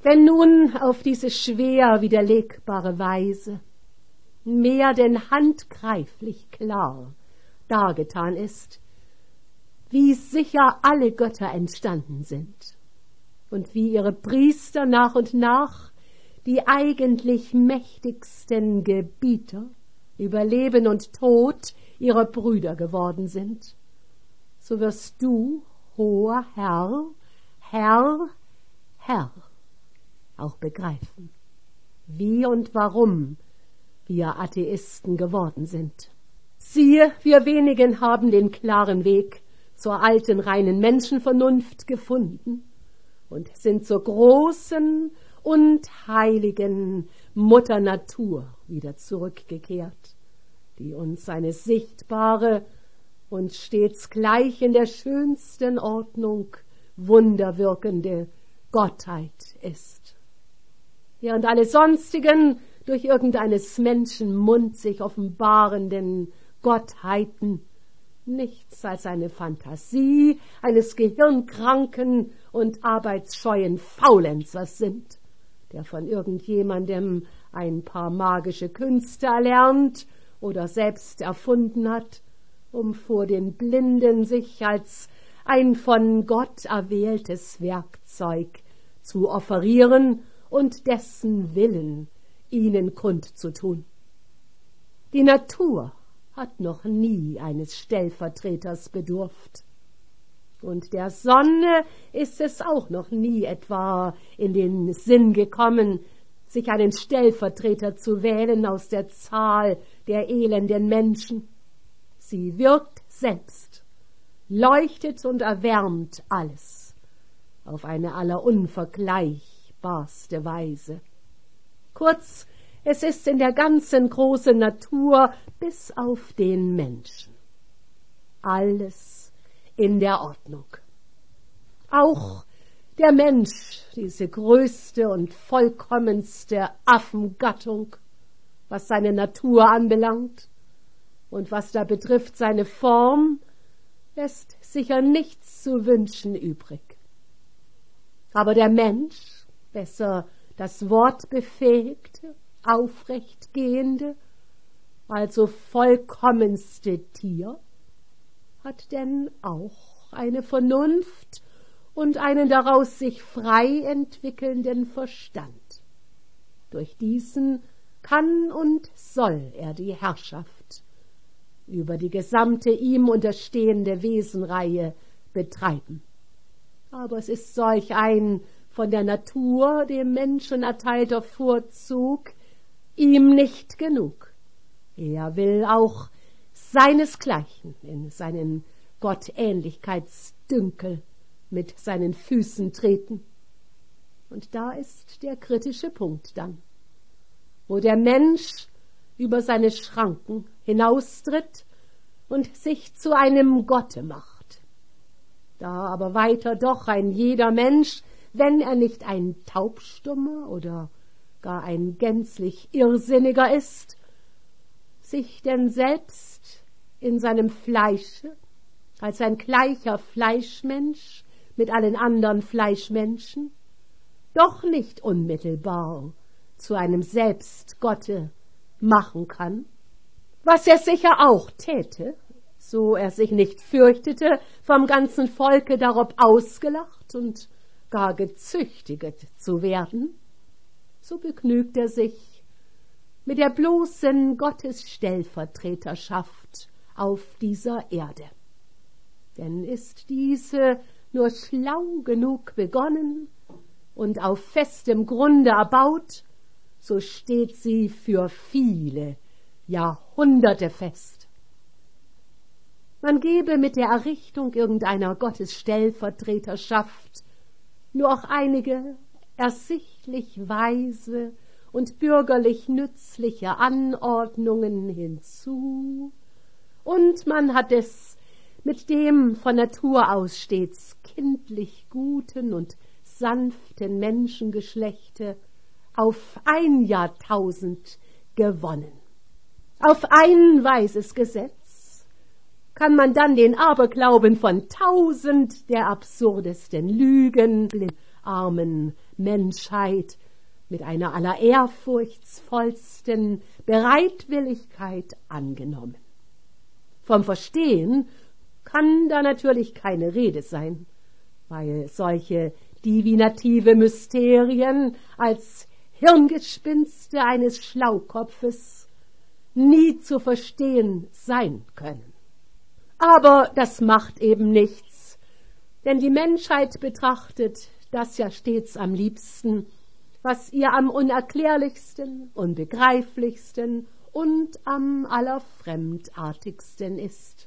Wenn nun auf diese schwer widerlegbare Weise mehr denn handgreiflich klar dargetan ist, wie sicher alle Götter entstanden sind und wie ihre Priester nach und nach die eigentlich mächtigsten Gebieter über Leben und Tod ihrer Brüder geworden sind, so wirst du, hoher Herr, Herr, Herr, auch begreifen, wie und warum wir Atheisten geworden sind. Siehe, wir wenigen haben den klaren Weg zur alten, reinen Menschenvernunft gefunden und sind zur großen und heiligen Mutter Natur wieder zurückgekehrt, die uns eine sichtbare und stets gleich in der schönsten Ordnung wunderwirkende Gottheit ist. Während alle sonstigen durch irgendeines Menschen Mund sich offenbarenden Gottheiten nichts als eine Fantasie eines gehirnkranken und arbeitsscheuen Faulenzers sind, der von irgendjemandem ein paar magische Künste erlernt oder selbst erfunden hat, um vor den Blinden sich als ein von Gott erwähltes Werkzeug zu offerieren und dessen Willen ihnen kundzutun. Die Natur hat noch nie eines Stellvertreters bedurft. Und der Sonne ist es auch noch nie etwa in den Sinn gekommen, sich einen Stellvertreter zu wählen aus der Zahl der elenden Menschen. Sie wirkt selbst, leuchtet und erwärmt alles auf eine allerunvergleichbarste Weise. Kurz, es ist in der ganzen großen Natur bis auf den Menschen alles in der Ordnung. Auch der Mensch, diese größte und vollkommenste Affengattung, was seine Natur anbelangt und was da betrifft seine Form, lässt sicher nichts zu wünschen übrig. Aber der Mensch, besser das Wort befähigte, aufrechtgehende, also vollkommenste Tier, hat denn auch eine Vernunft und einen daraus sich frei entwickelnden Verstand. Durch diesen kann und soll er die Herrschaft über die gesamte ihm unterstehende Wesenreihe betreiben. Aber es ist solch ein von der Natur dem Menschen erteilter Vorzug ihm nicht genug. Er will auch seinesgleichen in seinen Gottähnlichkeitsdünkel mit seinen Füßen treten. Und da ist der kritische Punkt dann, wo der Mensch über seine Schranken hinaustritt und sich zu einem Gotte macht. Da aber weiter doch ein jeder Mensch, wenn er nicht ein Taubstummer oder gar ein gänzlich Irrsinniger ist, sich denn selbst in seinem Fleische als ein gleicher Fleischmensch mit allen anderen Fleischmenschen doch nicht unmittelbar zu einem Selbstgotte machen kann, was er sicher auch täte, so er sich nicht fürchtete, vom ganzen Volke darob ausgelacht und gar gezüchtiget zu werden, so begnügt er sich mit der bloßen Gottesstellvertreterschaft auf dieser Erde. Denn ist diese nur schlau genug begonnen und auf festem Grunde erbaut, so steht sie für viele Jahrhunderte fest. Man gebe mit der Errichtung irgendeiner Gottesstellvertreterschaft nur auch einige ersichtlich weise und bürgerlich nützliche Anordnungen hinzu, und man hat es mit dem von Natur aus stets kindlich guten und sanften Menschengeschlechte auf 1 Jahrtausend gewonnen. Auf ein weises Gesetz kann man dann den Aberglauben von 1000 der absurdesten Lügen armen Menschheit mit einer allerehrfurchtsvollsten Bereitwilligkeit angenommen. Vom Verstehen kann da natürlich keine Rede sein, weil solche divinative Mysterien als Hirngespinste eines Schlaukopfes nie zu verstehen sein können. Aber das macht eben nichts, denn die Menschheit betrachtet das ja stets am liebsten, was ihr am unerklärlichsten, unbegreiflichsten und am allerfremdartigsten ist.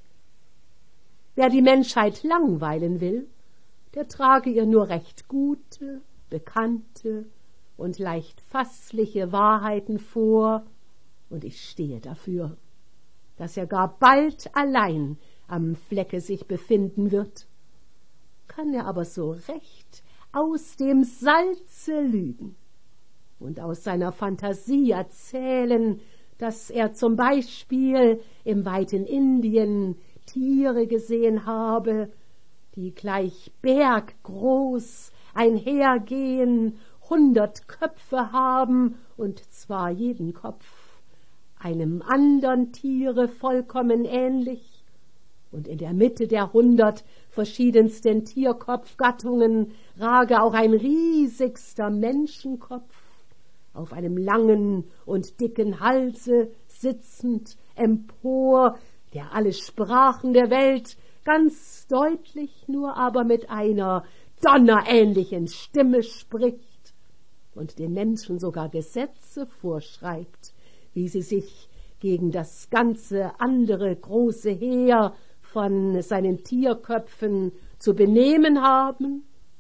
Wer die Menschheit langweilen will, der trage ihr nur recht gute, bekannte und leicht fassliche Wahrheiten vor, und ich stehe dafür, dass er gar bald allein am Flecke sich befinden wird. Kann er aber so recht aus dem Salze lügen und aus seiner Fantasie erzählen, dass er zum Beispiel im weiten Indien Tiere gesehen habe, die gleich berggroß einhergehen, 100 Köpfe haben, und zwar jeden Kopf einem andern Tiere vollkommen ähnlich, und in der Mitte der 100 verschiedensten Tierkopfgattungen rage auch ein riesigster Menschenkopf, auf einem langen und dicken Halse sitzend empor, der alle Sprachen der Welt ganz deutlich nur aber mit einer donnerähnlichen Stimme spricht und den Menschen sogar Gesetze vorschreibt, wie sie sich gegen das ganze andere große Heer von seinen Tierköpfen zu benehmen haben.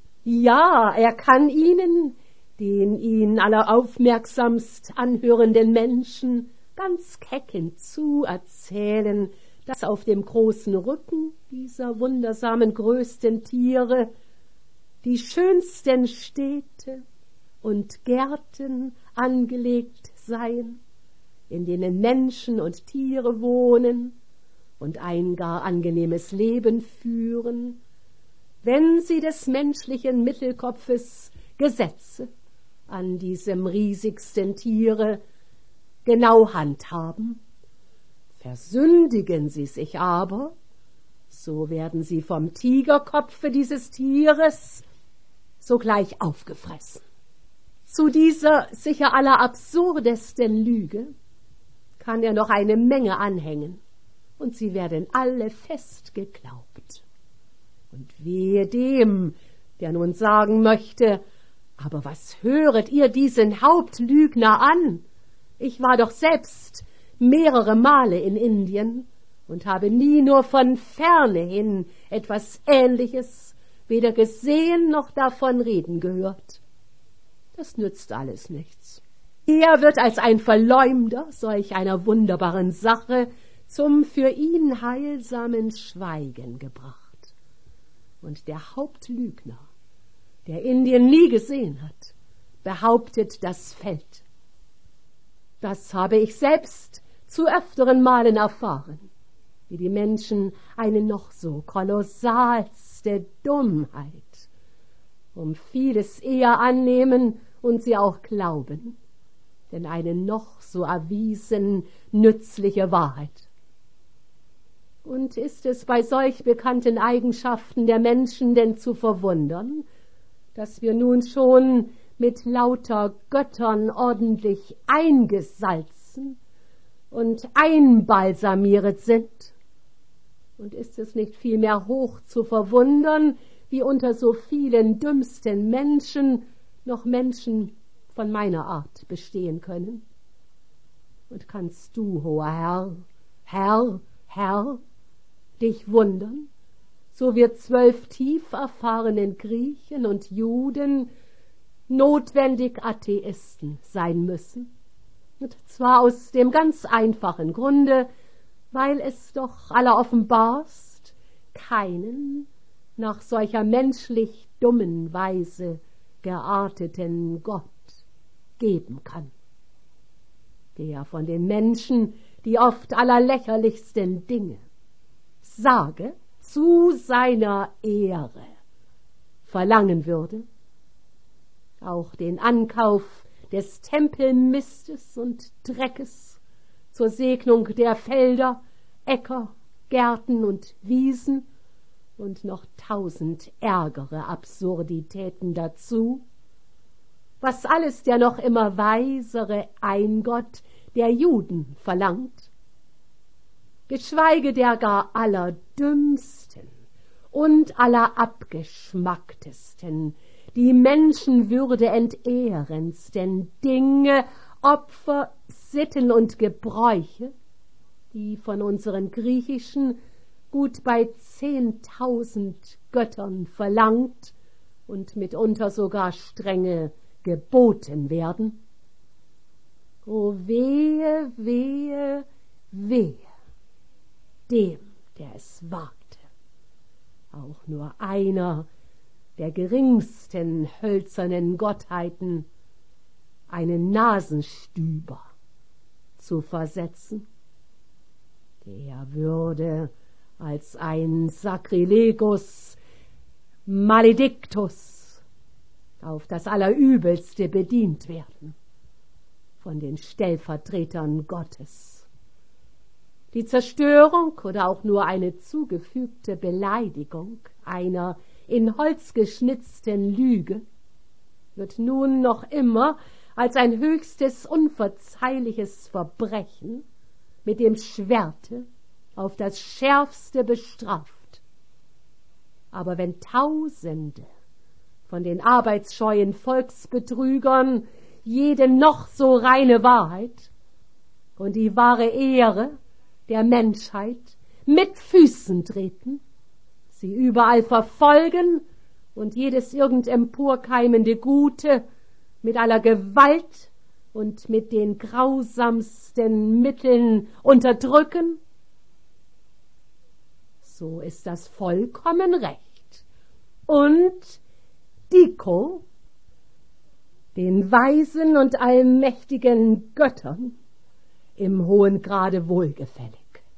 Ja, er kann ihnen, den ihn alleraufmerksamst anhörenden Menschen, ganz keck hinzuerzählen, dass auf dem großen Rücken dieser wundersamen größten Tiere die schönsten Städte und Gärten angelegt seien, in denen Menschen und Tiere wohnen und ein gar angenehmes Leben führen, wenn sie des menschlichen Mittelkopfes Gesetze an diesem riesigsten Tiere genau handhaben. Versündigen sie sich aber, so werden sie vom Tigerkopfe dieses Tieres sogleich aufgefressen. Zu dieser sicher allerabsurdesten Lüge kann er noch eine Menge anhängen, und sie werden alle fest geglaubt. Und wehe dem, der nun sagen möchte, aber was höret ihr diesen Hauptlügner an? Ich war doch selbst mehrere Male in Indien und habe nie nur von ferne hin etwas Ähnliches weder gesehen noch davon reden gehört. Das nützt alles nichts. Er wird als ein Verleumder solch einer wunderbaren Sache zum für ihn heilsamen Schweigen gebracht. Und der Hauptlügner, der Indien nie gesehen hat, behauptet, das fällt. Das habe ich selbst zu öfteren Malen erfahren, wie die Menschen eine noch so kolossalste Dummheit um vieles eher annehmen und sie auch glauben, denn eine noch so erwiesen nützliche Wahrheit. Und ist es bei solch bekannten Eigenschaften der Menschen denn zu verwundern, dass wir nun schon mit lauter Göttern ordentlich eingesalzen und einbalsamiert sind? Und ist es nicht vielmehr hoch zu verwundern, wie unter so vielen dümmsten Menschen noch Menschen von meiner Art bestehen können? Und kannst du, hoher Herr, dich wundern, so wir 12 tief erfahrenen Griechen und Juden notwendig Atheisten sein müssen? Und zwar aus dem ganz einfachen Grunde, weil es doch alleroffenbarst keinen nach solcher menschlich dummen Weise gearteten Gott geben kann, der von den Menschen die oft allerlächerlichsten Dinge sage zu seiner Ehre verlangen würde, auch den Ankauf des Tempelmistes und Dreckes zur Segnung der Felder, Äcker, Gärten und Wiesen und noch 1000 ärgere Absurditäten dazu, was alles der noch immer weisere Eingott der Juden verlangt, geschweige der gar allerdümmsten und allerabgeschmacktesten, die Menschenwürde entehrendsten Dinge, Opfer, Sitten und Gebräuche, die von unseren griechischen gut bei 10.000 Göttern verlangt und mitunter sogar strenge geboten werden. O wehe, wehe, wehe dem, der es wagte, auch nur einer der geringsten hölzernen Gottheiten einen Nasenstüber zu versetzen. Der würde als ein Sacrilegus maledictus auf das Allerübelste bedient werden von den Stellvertretern Gottes. Die Zerstörung oder auch nur eine zugefügte Beleidigung einer in Holz geschnitzten Lüge wird nun noch immer als ein höchstes unverzeihliches Verbrechen mit dem Schwerte auf das Schärfste bestraft. Aber wenn Tausende von den arbeitsscheuen Volksbetrügern jede noch so reine Wahrheit und die wahre Ehre der Menschheit mit Füßen treten, sie überall verfolgen und jedes irgend emporkeimende Gute mit aller Gewalt und mit den grausamsten Mitteln unterdrücken, so ist das vollkommen recht. Und Dico, den weisen und allmächtigen Göttern, im hohen Grade wohlgefällig.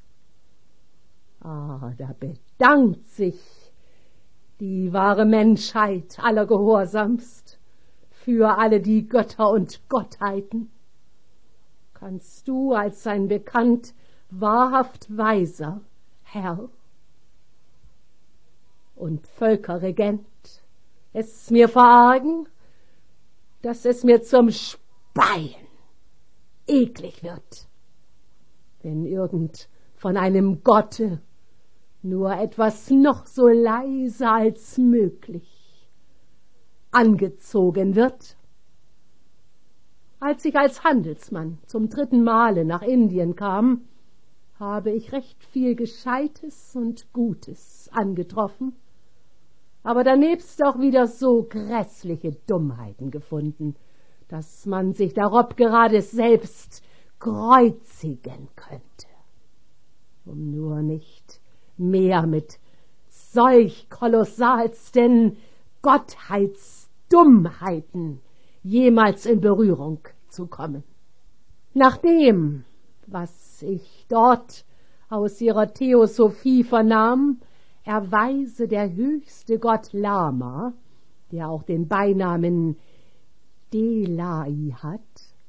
Da bedankt sich die wahre Menschheit allergehorsamst für alle die Götter und Gottheiten. Kannst du als sein bekannt wahrhaft weiser Herr und Völkerregent es mir verargen, dass es mir zum Speien eklig wird, wenn irgend von einem Gotte nur etwas noch so leise als möglich angezogen wird. Als ich als Handelsmann zum 3. Male nach Indien kam, habe ich recht viel Gescheites und Gutes angetroffen, aber danebst auch wieder so grässliche Dummheiten gefunden, dass man sich darob gerade selbst kreuzigen könnte, um nur nicht mehr mit solch kolossalsten Gottheitsdummheiten jemals in Berührung zu kommen. Nach dem, was ich dort aus ihrer Theosophie vernahm, erweise der höchste Gott Lama, der auch den Beinamen Delai hat,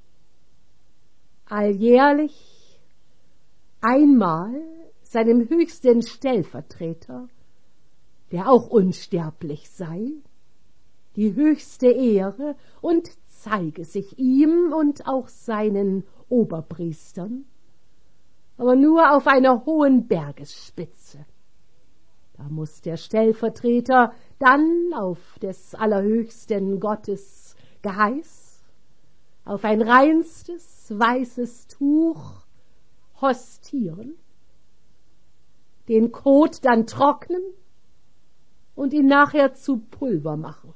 alljährlich einmal seinem höchsten Stellvertreter, der auch unsterblich sei, die höchste Ehre und zeige sich ihm und auch seinen Oberpriestern, aber nur auf einer hohen Bergesspitze. Da muß der Stellvertreter dann auf des allerhöchsten Gottes Geheiß auf ein reinstes, weißes Tuch hostieren, den Kot dann trocknen und ihn nachher zu Pulver machen.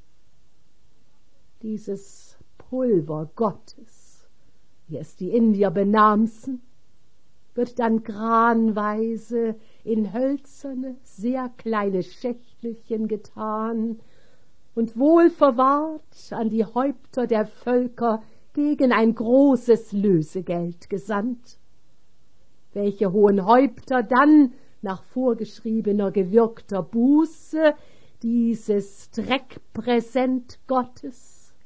Dieses Pulver Gottes, wie es die Indier benamsen, wird dann granweise in hölzerne, sehr kleine Schächtelchen getan und wohl verwahrt an die Häupter der Völker gegen ein großes Lösegeld gesandt, welche hohen Häupter dann nach vorgeschriebener gewirkter Buße dieses Dreckpräsent Gottes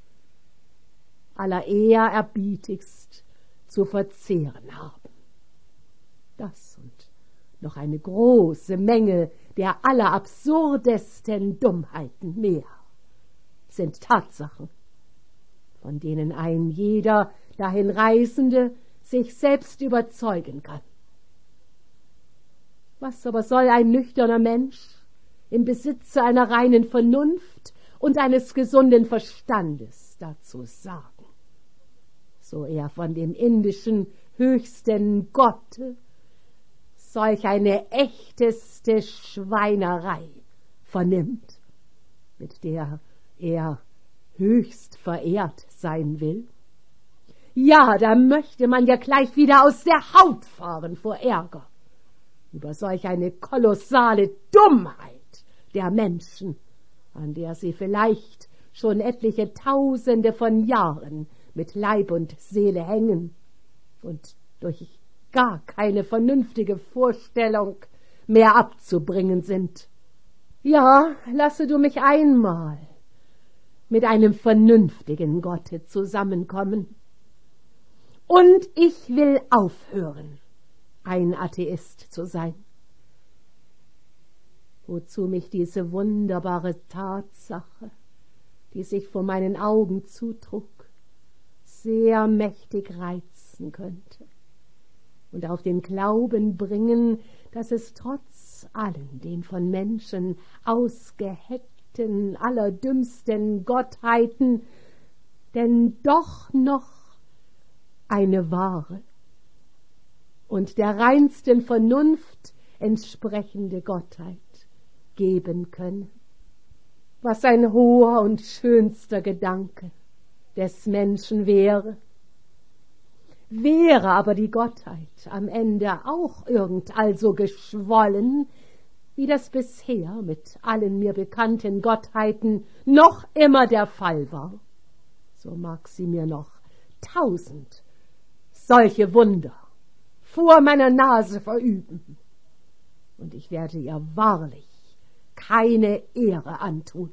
allerehrerbietigsst zu verzehren haben. Das und noch eine große Menge der allerabsurdesten Dummheiten mehr sind Tatsachen, von denen ein jeder Dahinreisende sich selbst überzeugen kann. Was aber soll ein nüchterner Mensch im Besitze einer reinen Vernunft und eines gesunden Verstandes dazu sagen, so er von dem indischen höchsten Gotte solch eine echteste Schweinerei vernimmt, mit der er höchst verehrt sein will? Ja, da möchte man ja gleich wieder aus der Haut fahren vor Ärger über solch eine kolossale Dummheit der Menschen, an der sie vielleicht schon etliche Tausende von Jahren mit Leib und Seele hängen und durch gar keine vernünftige Vorstellung mehr abzubringen sind. Ja, lasse du mich einmal mit einem vernünftigen Gotte zusammenkommen, und ich will aufhören, ein Atheist zu sein. Wozu mich diese wunderbare Tatsache, die sich vor meinen Augen zutrug, sehr mächtig reizen könnte und auf den Glauben bringen, dass es trotz allen den von Menschen ausgeheckten, allerdümmsten Gottheiten denn doch noch eine wahre und der reinsten Vernunft entsprechende Gottheit geben könne. Was ein hoher und schönster Gedanke des Menschen wäre. Wäre aber die Gottheit am Ende auch irgend also geschwollen, wie das bisher mit allen mir bekannten Gottheiten noch immer der Fall war, so mag sie mir noch 1000 solche Wunder vor meiner Nase verüben, und ich werde ihr wahrlich keine Ehre antun.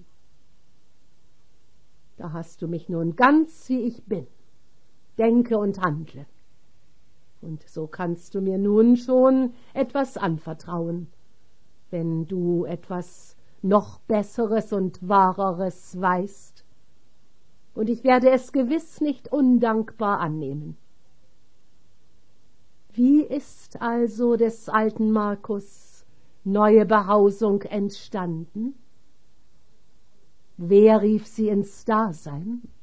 Da hast du mich nun ganz wie ich bin, denke und handle, und so kannst du mir nun schon etwas anvertrauen, wenn du etwas noch Besseres und Wahreres weißt, und ich werde es gewiss nicht undankbar annehmen. Wie ist also des alten Markus neue Behausung entstanden? Wer rief sie ins Dasein?